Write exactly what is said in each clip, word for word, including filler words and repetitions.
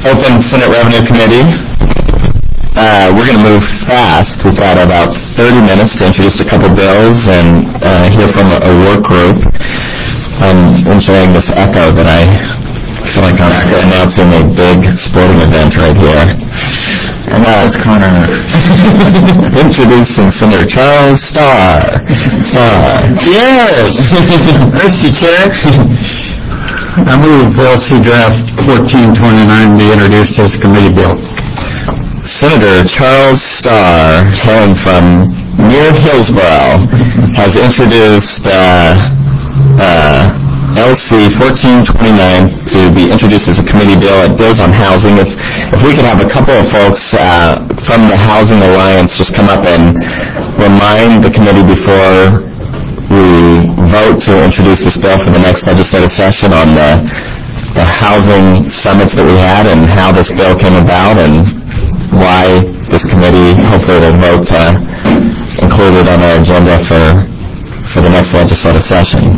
open Senate Revenue Committee. Uh, we're going to move fast. We've got about thirty minutes to introduce a couple bills and uh, hear from a, a work group. I'm enjoying this echo that I feel like I'm announcing a big sporting event right here. And uh, this corner, introducing Senator Charles Starr. Starr. Yes. Mister Chair. I move L C Draft fourteen twenty-nine be introduced as committee bill. Senator Charles Starr, hailing from near Hillsborough, has introduced uh, uh, L C fourteen twenty-nine to be introduced as a committee bill. It deals on housing. If if we could have a couple of folks uh, from the Housing Alliance just come up and remind the committee before we vote to introduce this bill for the next legislative session on the the housing summits that we had and how this bill came about and why this committee hopefully will vote to include it on our agenda for for the next legislative session.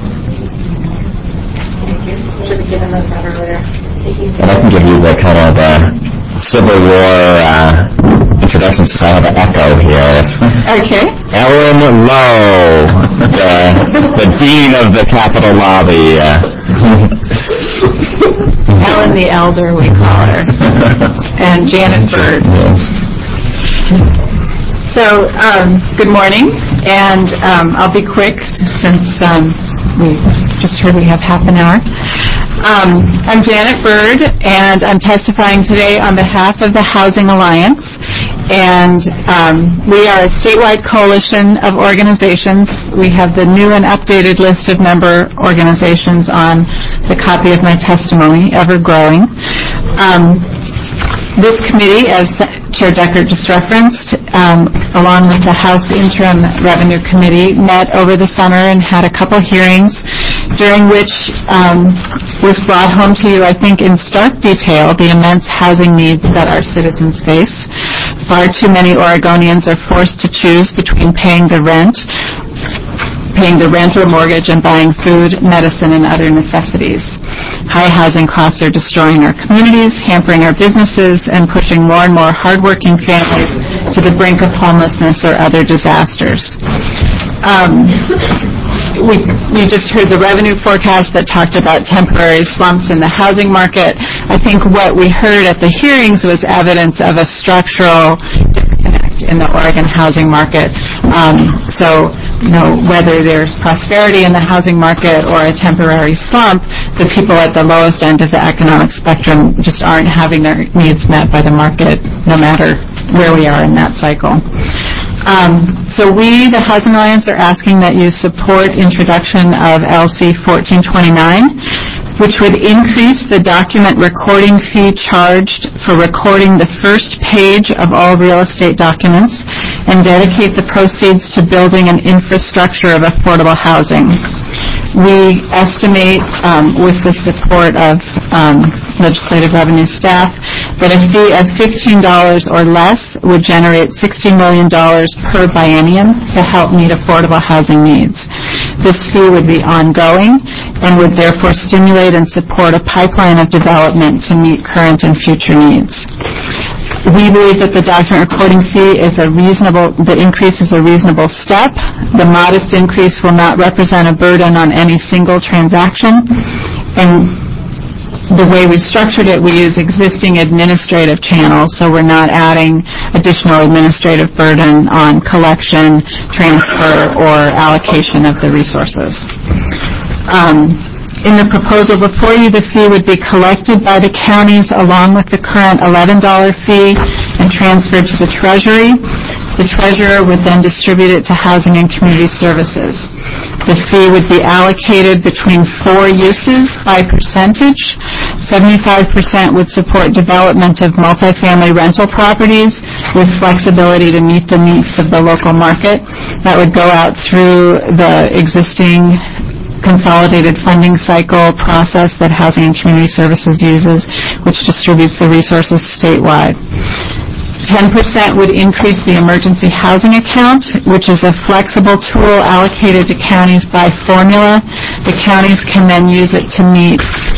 And I can give you the kind of uh, Civil War uh, introduction since I have an echo here. Okay. Ellen Lowe, the, the Dean of the Capitol Lobby. Uh. Ellen the Elder, we call her. And Janet Bird. So, um, good morning. And um, I'll be quick since um, we just heard we have half an hour. Um, I'm Janet Bird, and I'm testifying today on behalf of the Housing Alliance. And um, we are a statewide coalition of organizations. We have the new and updated list of member organizations on the copy of my testimony, ever growing. Um, this committee, as Chair Deckert just referenced, um, along with the House Interim Revenue Committee, met over the summer and had a couple hearings during which um, was brought home to you, I think, in stark detail, the immense housing needs that our citizens face. Far too many Oregonians are forced to choose between paying the rent, paying the rent or mortgage, and buying food, medicine, and other necessities. High housing costs are destroying our communities, hampering our businesses, and pushing more and more hardworking families to the brink of homelessness or other disasters. Um, we, we just heard the revenue forecast that talked about temporary slumps in the housing market. I think what we heard at the hearings was evidence of a structural disconnect in the Oregon housing market. Um, so, you know, whether there's prosperity in the housing market or a temporary slump, the people at the lowest end of the economic spectrum just aren't having their needs met by the market, no matter where we are in that cycle. Um, so we, the Housing Alliance, are asking that you support introduction of L C fourteen twenty-nine, which would increase the document recording fee charged for recording the first page of all real estate documents and dedicate the proceeds to building an infrastructure of affordable housing. We estimate, um, with the support of um, legislative revenue staff, that a fee of fifteen dollars or less would generate sixty million dollars per biennium to help meet affordable housing needs. This fee would be ongoing and would therefore stimulate and support a pipeline of development to meet current and future needs. We believe that the document recording fee is a reasonable, the increase is a reasonable step. The modest increase will not represent a burden on any single transaction. And the way we structured it, we use existing administrative channels, so we're not adding additional administrative burden on collection, transfer, or allocation of the resources. Um, In the proposal before you, the fee would be collected by the counties along with the current eleven dollars fee and transferred to the Treasury. The Treasurer would then distribute it to Housing and Community Services. The fee would be allocated between four uses by percentage. seventy-five percent would support development of multifamily rental properties with flexibility to meet the needs of the local market. That would go out through the existing consolidated funding cycle process that Housing and Community Services uses, which distributes the resources statewide. ten percent would increase the emergency housing account, which is a flexible tool allocated to counties by formula. The counties can then use it to meet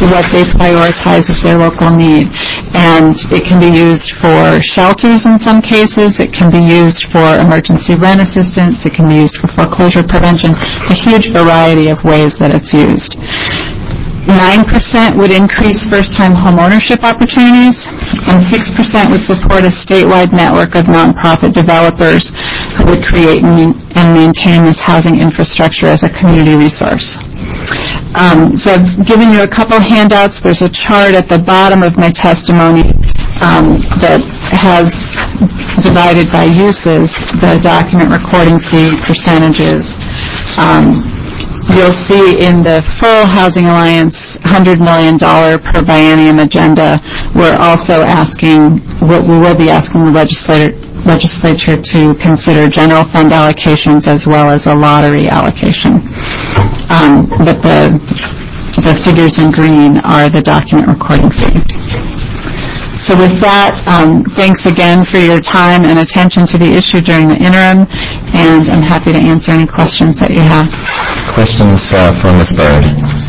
what they prioritize as their local need. And it can be used for shelters in some cases. It can be used for emergency rent assistance. It can be used for foreclosure prevention, a huge variety of ways that it's used. nine percent would increase first-time home ownership opportunities, and six percent would support a statewide network of nonprofit developers who would create and maintain this housing infrastructure as a community resource. Um, so I've given you a couple handouts. There's a chart at the bottom of my testimony um, that has divided by uses the document recording fee percentages. Um, You'll see in the full Housing Alliance one hundred million dollars per biennium agenda, we're also asking, what we will be asking the legislature, legislature to consider general fund allocations as well as a lottery allocation. Um, but the, the figures in green are the document recording fee. So with that, um, thanks again for your time and attention to the issue during the interim, and I'm happy to answer any questions that you have. Questions uh, for Miz Bird?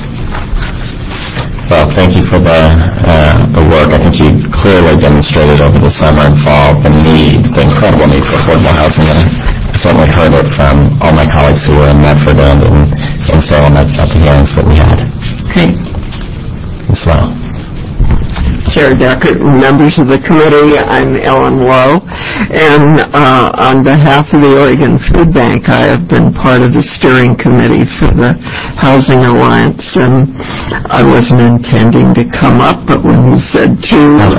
Well, thank you for the uh, the work. I think you clearly demonstrated over the summer and fall the need, the incredible need for affordable housing. And I certainly heard it from all my colleagues who were in Medford and in, in Salem at, at the hearings that we had. Great. Miz Lowe. Chair Deckert, members of the committee, I'm Ellen Lowe, and uh, on behalf of the Oregon Food Bank, I have been part of the steering committee for the Housing Alliance, and I wasn't intending to come up, but when you said to,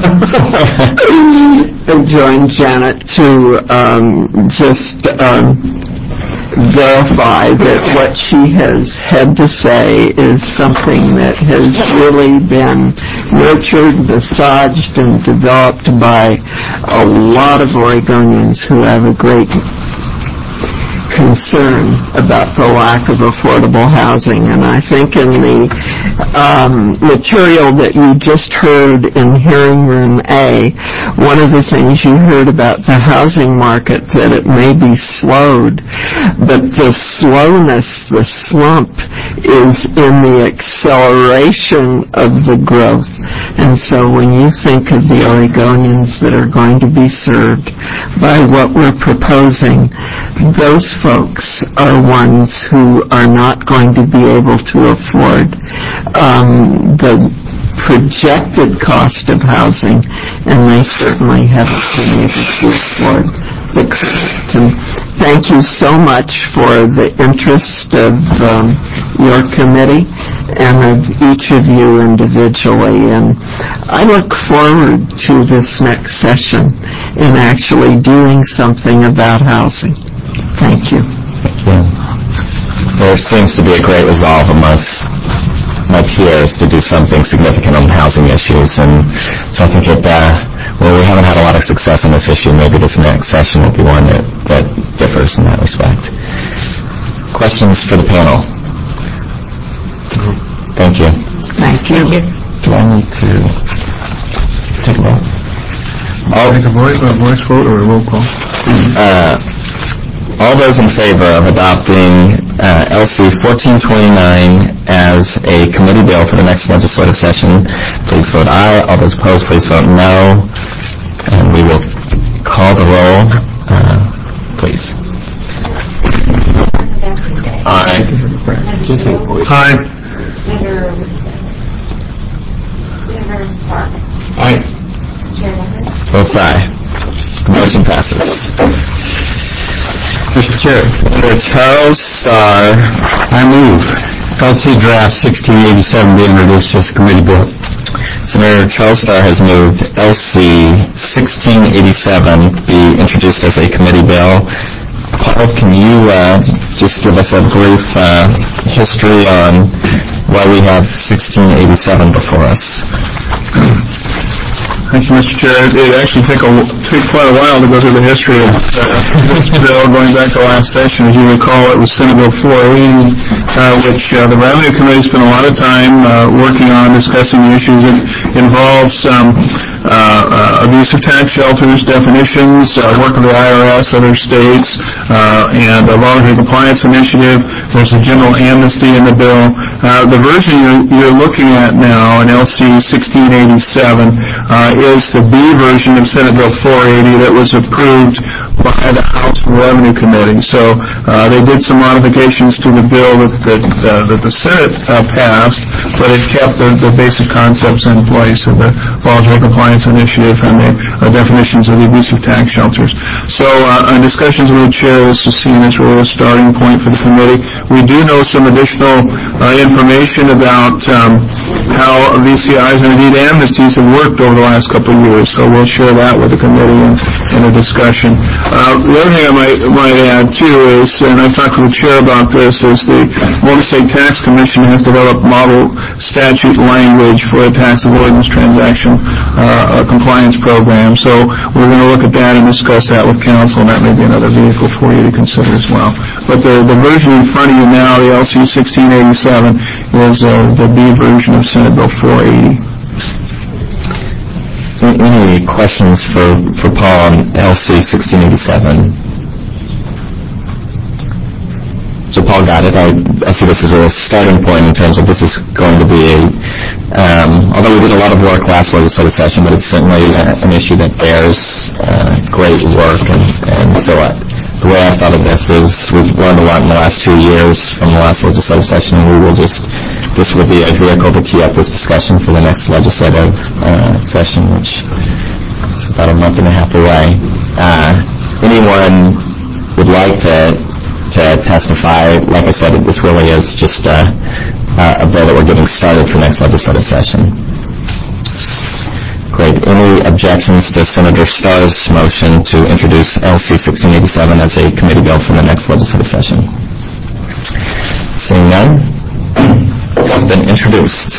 I joined Janet to um, just um, verify that what she has had to say is something that has really been nurtured, massaged, and developed by a lot of Oregonians who have a great concern about the lack of affordable housing. And I think in the um, material that you just heard in hearing room A, one of the things you heard about the housing market, that it may be slowed, but the slowness, the slump, is in the acceleration of the growth. And so when you think of the Oregonians that are going to be served by what we're proposing, those folks are ones who are not going to be able to afford um, the projected cost of housing, and they certainly haven't been able to afford the cost. And thank you so much for the interest of um, your committee and of each of you individually. And I look forward to this next session in actually doing something about housing. Thank you. Thank you. There seems to be a great resolve amongst my peers to do something significant on housing issues, and so I think it, uh, well, we haven't had a lot of success on this issue. Maybe this next session will be one that, that differs in that respect. Questions for the panel? Thank you. Thank you. Thank you. Do I need to take a vote? I'll take a voice, a voice vote or a roll call. Uh, all those in favor of adopting uh, L C fourteen twenty-nine as a committee bill for the next legislative session, please vote aye. All those opposed, please vote no. And we will call the roll. Uh, please. Aye. Aye. Senator Senator Stark. Aye. Chair Deckert. Votes aye. The motion passes. Mister Chair, Senator Charles Starr, I move L C Draft sixteen eighty-seven be introduced as committee bill. Senator Charles Starr has moved L C sixteen eighty-seven be introduced as a committee bill. Paul, can you uh, just give us a brief uh, history on why we have sixteen eighty-seven before us? Thank you, Mister Chair. It actually took, a, took quite a while to go through the history of uh, this bill going back to last session. As you recall, it was Senate Bill four eighty, uh, which uh, the Revenue Committee spent a lot of time uh, working on, discussing the issues. It involves um, uh, abusive tax shelters, definitions, uh, work of the I R S, other states, uh, and a voluntary compliance initiative. There's a general amnesty in the bill. Uh, the version you're, you're looking at now in L C sixteen eighty-seven uh, is the B version of Senate Bill four eighty that was approved by the House Revenue Committee. So uh, they did some modifications to the bill that, that, uh, that the Senate uh, passed, but it kept the, the basic concepts in place of the voluntary compliance initiative and the uh, definitions of the abusive tax shelters. So uh, in discussions with the chair, this is seen as really a starting point for the committee. We do know some additional uh, information about um, how V C Is and indeed amnesties have worked over the last couple of years, so we'll share that with the committee in, in a discussion. Uh, the other thing I might, might add, too, is, and I've talked to the chair about this, is the Motor State Tax Commission has developed model statute language for a tax avoidance transaction uh, compliance program. So we're going to look at that and discuss that with council, and that may be another vehicle for you to consider as well. But the, the version in front of you now, the L C sixteen eighty-seven, is uh, the B version of Senate Bill four eighty. Any questions for, for Paul on L C sixteen eighty-seven? So Paul got it. I, I see this as a starting point in terms of this is going to be a, um, although we did a lot of work last legislative session, but it's certainly a, an issue that bears uh, great work. And, and so I, the way I thought of this is we've learned a lot in the last two years from the last legislative session, and we will just, this will be a vehicle to tee up this discussion for the next legislative uh, session, which is about a month and a half away. Uh, anyone would like to to testify? Like I said, this really is just uh, uh, a bill that we're getting started for next legislative session. Great. Any objections to Senator Starr's motion to introduce L C sixteen eighty-seven as a committee bill for the next legislative session? Seeing none, it has been introduced.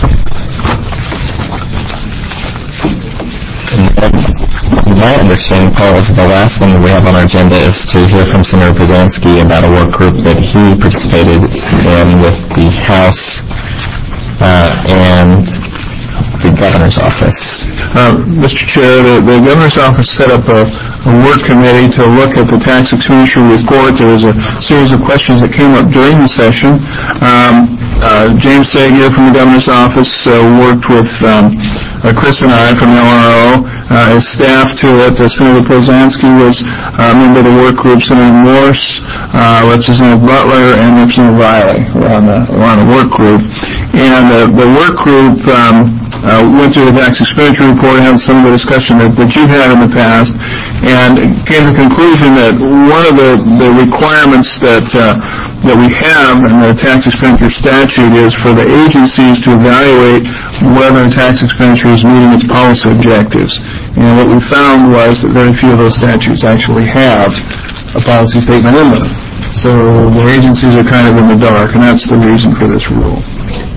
And my understanding, Paul, is the last thing we have on our agenda is to hear from Senator Pozansky about a work group that he participated in with the House uh, and the Governor's Office. Uh, Mister Chair, the, the Governor's Office set up a, a work committee to look at the tax expenditure report. There was a series of questions that came up during the session. Um, uh, James Sagier from the Governor's Office uh, worked with um, uh, Chris and I from the L R O. Uh, as staff to it, uh, Senator Pozansky was a uh, member of the work group. Senator Morse, uh, Representative Butler, and Representative Riley were on the, were on the work group. And uh, the work group um, uh, went through the tax expenditure report, had some of the discussion that, that you've had in the past, and came to the conclusion that one of the, the requirements that uh, that we have in the tax expenditure statute is for the agencies to evaluate whether tax expenditure is meeting its policy objectives. And what we found was that very few of those statutes actually have a policy statement in them. So the agencies are kind of in the dark, and that's the reason for this rule.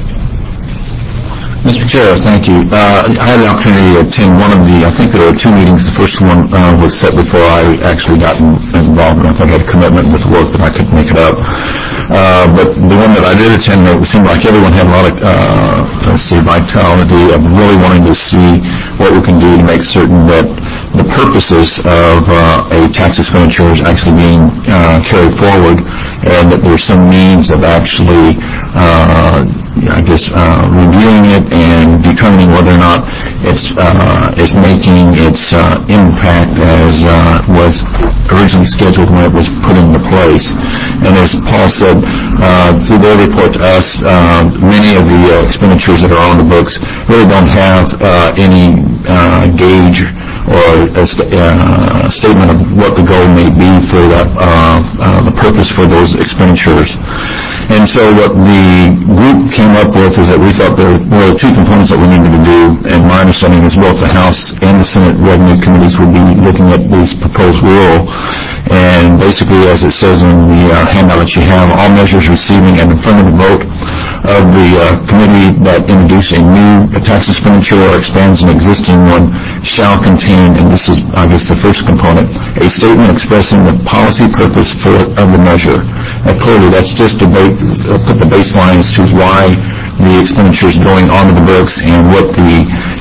Mister Chair, thank you. Uh, I had the opportunity to attend one of the, I think there were two meetings. The first one uh, was set before I actually got in, involved, and I think I had a commitment with work that I couldn't make it up. Uh, but the one that I did attend, it seemed like everyone had a lot of, uh, let's see, vitality of really wanting to see what we can do to make certain that the purposes of uh, a tax expenditure is actually being uh, carried forward, and that there's some means of actually uh, I guess, uh, reviewing it and determining whether or not it's, uh, it's making its, uh, impact as, uh, was originally scheduled when it was put into place. And as Paul said, uh, through their report to us, uh, many of the uh, expenditures that are on the books really don't have, uh, any, uh, gauge or a st- uh, statement of what the goal may be for that, uh, uh, the purpose for those expenditures. And so what the group came up with is that we thought there were two components that we needed to do, and my understanding is both the House and the Senate Revenue Committees would be looking at this proposed rule. And basically, as it says in the uh, handout that you have, all measures receiving an affirmative vote of the uh, committee that introduce a new tax expenditure or expands an existing one shall contain, and this is, I guess, the first component, a statement expressing the policy purpose for of the measure. Uh, clearly, that's just to ba- uh, put the baseline as to why the expenditure is going onto the books and what the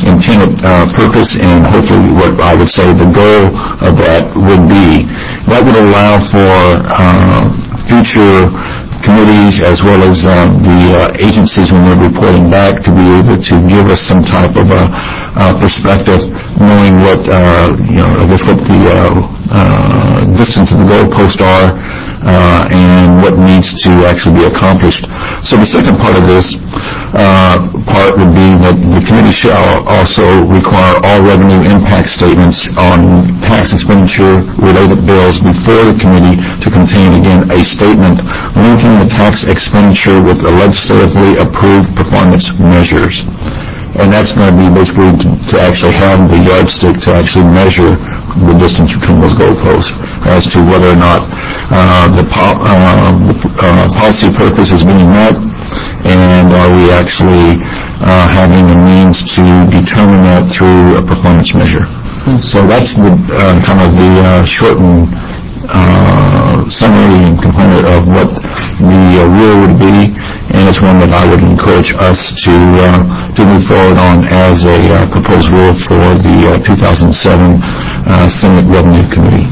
intended uh, purpose and hopefully what I would say the goal of that would be. That would allow for uh, future committees as well as uh, the uh, agencies when they're reporting back to be able to give us some type of a uh, perspective, knowing what uh, you know, I guess what the uh, uh, distance of the goalposts are uh, and what needs to actually be accomplished. So the second part of this uh, part would be that the committee shall also require all revenue impact statements on tax expenditure related bills before the committee to contain, again, a statement linking the tax expenditure with the legislatively approved performance measures. And that's going to be basically to, to actually have the yardstick to actually measure the distance between those goalposts as to whether or not uh, the, po- uh, the uh, policy purpose is being met, and are we actually uh, having a means to determine that through a performance measure. So that's the uh, kind of the uh, shortened uh, summary and component of what the uh, rule would be, and it's one that I would encourage us to uh, to move forward on as a uh, proposed rule for the uh, two thousand seven uh, Senate Revenue Committee.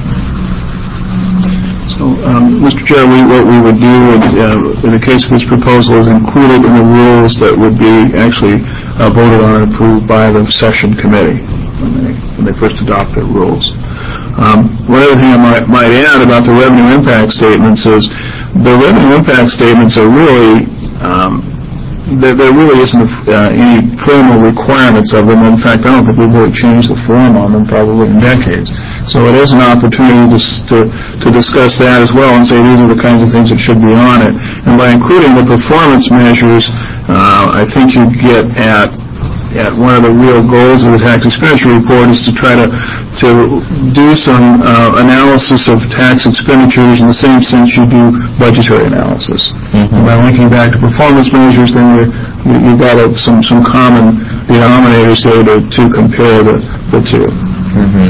So, um, Mister Chair, we, what we would do is, uh, in the case of this proposal is included in the rules that would be actually uh, voted on and approved by the session committee when they, when they first adopt their rules. Um, one other thing I might, might add about the revenue impact statements is the revenue impact statements are really, um, there, there really isn't uh, any formal requirements of them. In fact, I don't think we've really changed the form on them probably in decades. So it is an opportunity to, to, to discuss that as well and say these are the kinds of things that should be on it. And by including the performance measures, uh, I think you get at at one of the real goals of the tax expenditure report is to try to to do some uh, analysis of tax expenditures in the same sense you do budgetary analysis. Mm-hmm. By linking back to performance measures, then you're, you, you've got a, some some common denominators there to, to compare the, the two. Mm-hmm.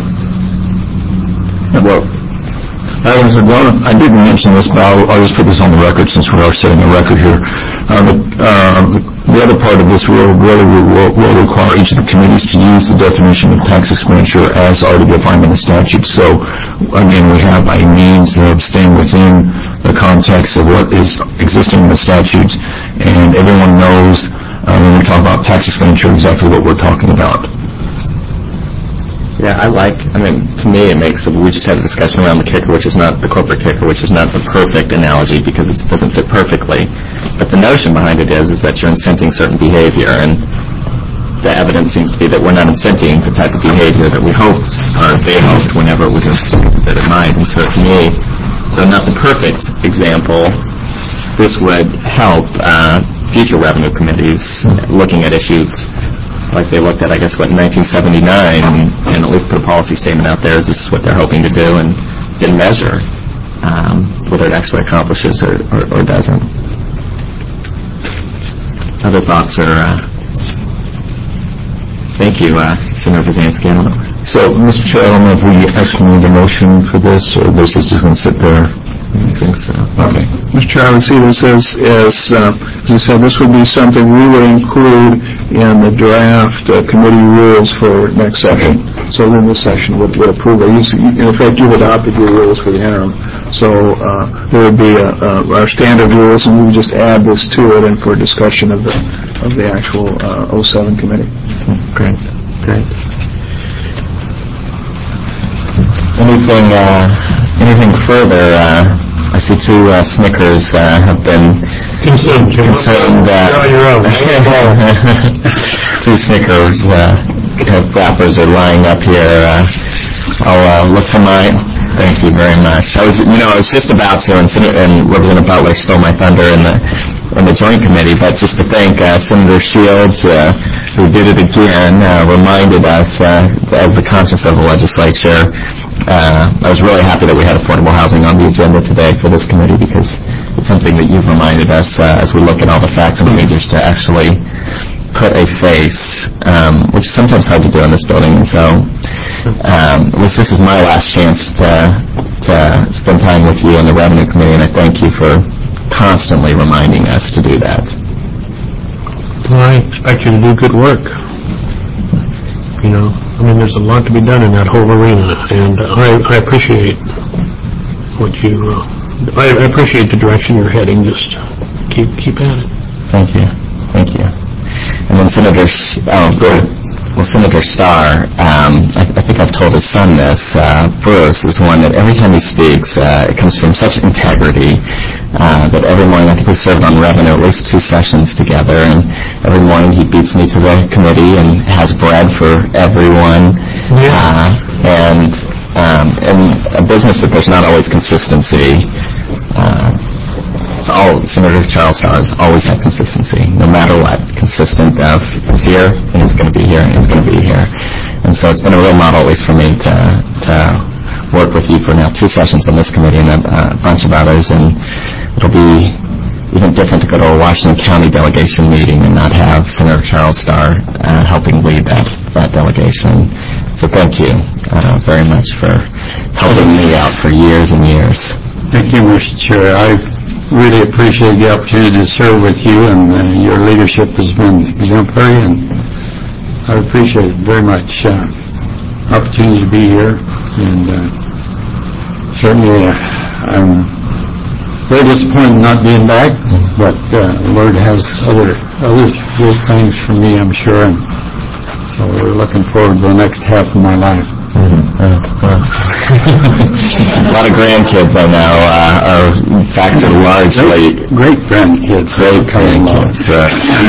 Well, I, was, I didn't mention this, but I'll, I'll just put this on the record since we are setting a record here. Uh, the, uh, the, the other part of this rule really will, will require each of the committees to use the definition of tax expenditure as already defined in the statute. So, again, we have a means of staying within the context of what is existing in the statutes, and everyone knows uh, when we talk about tax expenditure exactly what we're talking about. Yeah, I like, I mean, to me it makes, we just had a discussion around the kicker, which is not the corporate kicker, which is not the perfect analogy because it doesn't fit perfectly. But the notion behind it is, is that you're incenting certain behavior, and the evidence seems to be that we're not incenting the type of behavior that we hoped, or they hoped whenever it was instituted that it might. And so to me, though not the perfect example, this would help uh, future revenue committees looking at issues like they looked at, I guess, what, in nineteen seventy-nine, and, and at least put a policy statement out there, is this is what they're hoping to do, and then measure um, whether it actually accomplishes or, or, or doesn't. Other thoughts are, uh, thank you, uh, Senator Brzezinski. I don't know. So, Mister Chair, I don't know if we actually need a motion for this, or this is just going to sit there. I think so. Okay. Mister Chair, I would see this as, as, uh, as I said, this would be something we would include in the draft uh, committee rules for next session. Okay. So then this session would, would approve it. You, in effect, you've adopted your rules for the interim. So uh, there would be uh, uh, our standard rules, and we would just add this to it and for discussion of the of the actual uh, oh seven committee. Great. Great. Anything, uh, anything further? Uh, I see two uh, Snickers uh, have been consumed. consumed uh, You're on your own. Two Snickers uh, wrappers are lying up here. Uh, I'll uh, look for mine. Thank you very much. I was, you know, I was just about to, and, Sen- and Representative Butler stole my thunder in the in the Joint Committee, but just to thank uh, Senator Shields, uh, who did it again, uh, reminded us, uh, as the conscience of the legislature. Uh, I was really happy that we had affordable housing on the agenda today for this committee, because it's something that you've reminded us uh, as we look at all the facts and figures to actually put a face, um, which is sometimes hard to do in this building. And so um, this is my last chance to, to spend time with you in the Revenue Committee, and I thank you for constantly reminding us to do that. Well, I expect you to do good work. you know. I mean, there's a lot to be done in that whole arena, and I, I appreciate what you, uh, I, I appreciate the direction you're heading. Just keep keep at it. Thank you. Thank you. And then Senator, S- oh, go ahead. Well, Senator Starr, um, I, I think I've told his son this, uh, Bruce, is one that every time he speaks, uh, it comes from such integrity uh, that every morning, I think we've served on revenue at least two sessions together, and every morning he beats me to the committee and has bread for everyone. Yeah. Uh, and um, in a business that there's not always consistency, uh, It's all, Senator Charles Starr has always had consistency, no matter what. Consistent of, he's here, and he's going to be here, and he's going to be here. And so it's been a real model, at least for me, to to work with you for now two sessions on this committee and a, a bunch of others. And it'll be even different to go to a Washington County delegation meeting and not have Senator Charles Starr uh, helping lead that, that delegation. So thank you uh, very much for helping me out for years and years. Thank you, Mister Chair. I really appreciate the opportunity to serve with you, and uh, your leadership has been exemplary, and I appreciate it very much. Uh, opportunity to be here, and uh, certainly uh, I'm very disappointed not being back, but uh, the Lord has other other great things for me, I'm sure, and so we're looking forward to the next half of my life. Mm-hmm. Uh, well. A lot of grandkids I know uh, are factored largely. Great, great grandkids. Great grandkids uh,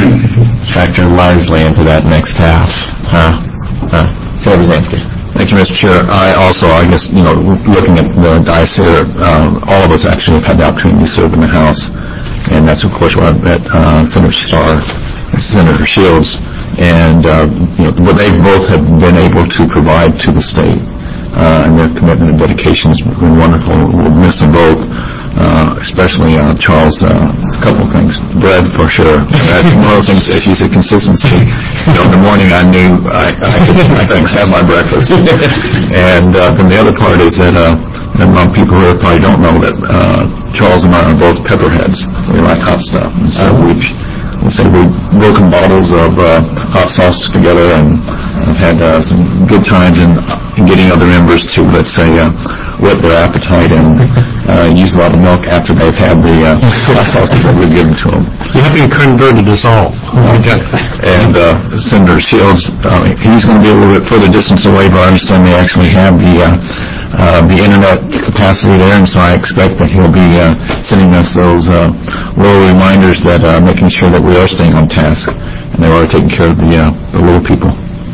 factor largely into that next half. Huh? Huh? Senator Brzezinski. Thank you, Mister Chair. I also, I guess, you know, looking at the dice here, um, all of us actually have had the opportunity to serve in the House, and that's, of course, where I've met uh, Senator Starr and Senator Shields. And uh, you know, what they both have been able to provide to the state, uh, and their commitment and dedication has been wonderful. We'll miss them both, uh, especially uh, Charles. Uh, a couple of things, bread for sure. That's one of those things. If you said consistency, you know, in the morning I knew I, I could I could have my breakfast. And uh, then the other part is that uh, among people who probably don't know that uh, Charles and I are both pepperheads. We like hot stuff, and so we've. So we've broken bottles of uh, hot sauce together, and I've had uh, some good times in, in getting other members to, let's say, uh, whet their appetite and uh, use a lot of milk after they've had the uh, hot sauces that we've given to them. You have to convert to dissolve. And uh, Senator Shields, uh, he's going to be a little bit further distance away, but I understand they actually have the uh, uh, the internet capacity there, and so I expect that he'll be uh, sending us those uh, little reminders that uh, making sure that we are staying on task and they are taking care of the uh, the little people.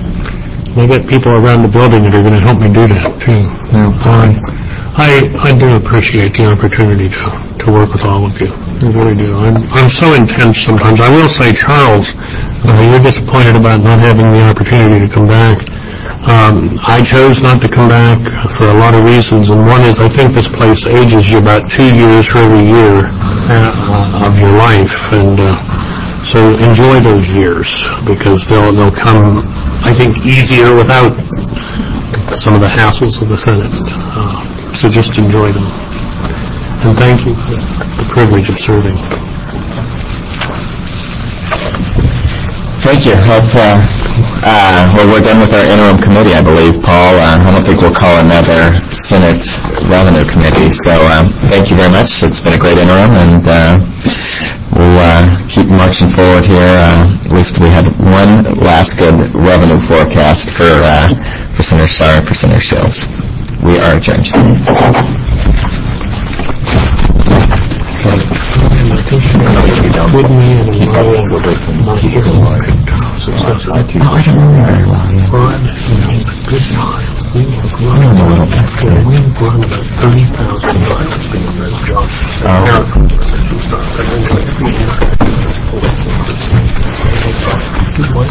I got people around the building that are going to help me do that too. Yeah. Um, I I do appreciate the opportunity to to work with all of you. I really do. I'm I'm so intense sometimes. I will say, Charles, uh, you're disappointed about not having the opportunity to come back. Um, I chose not to come back for a lot of reasons, and one is I think this place ages you about two years for every year uh, of your life, and uh, so enjoy those years because they'll they'll come, I think, easier without some of the hassles of the Senate. Uh, so just enjoy them, and thank you for the privilege of serving. Thank you. That's, uh, uh, well, we're done with our interim committee, I believe, Paul. Uh, I don't think we'll call another Senate Revenue Committee. So um, thank you very much. It's been a great interim, and uh, we'll uh, keep marching forward here. Uh, at least we had one last good revenue forecast for uh, for Senator Starr and for Senator Shields. We are adjourned. With me and keep up with this and keep it alive. Success. I do. Oh, I don't know very well. Yeah. Fun, you know, good time. We have run about, we've run about thirty thousand miles being those jobs. Marathon runners and stuff. And then like every year,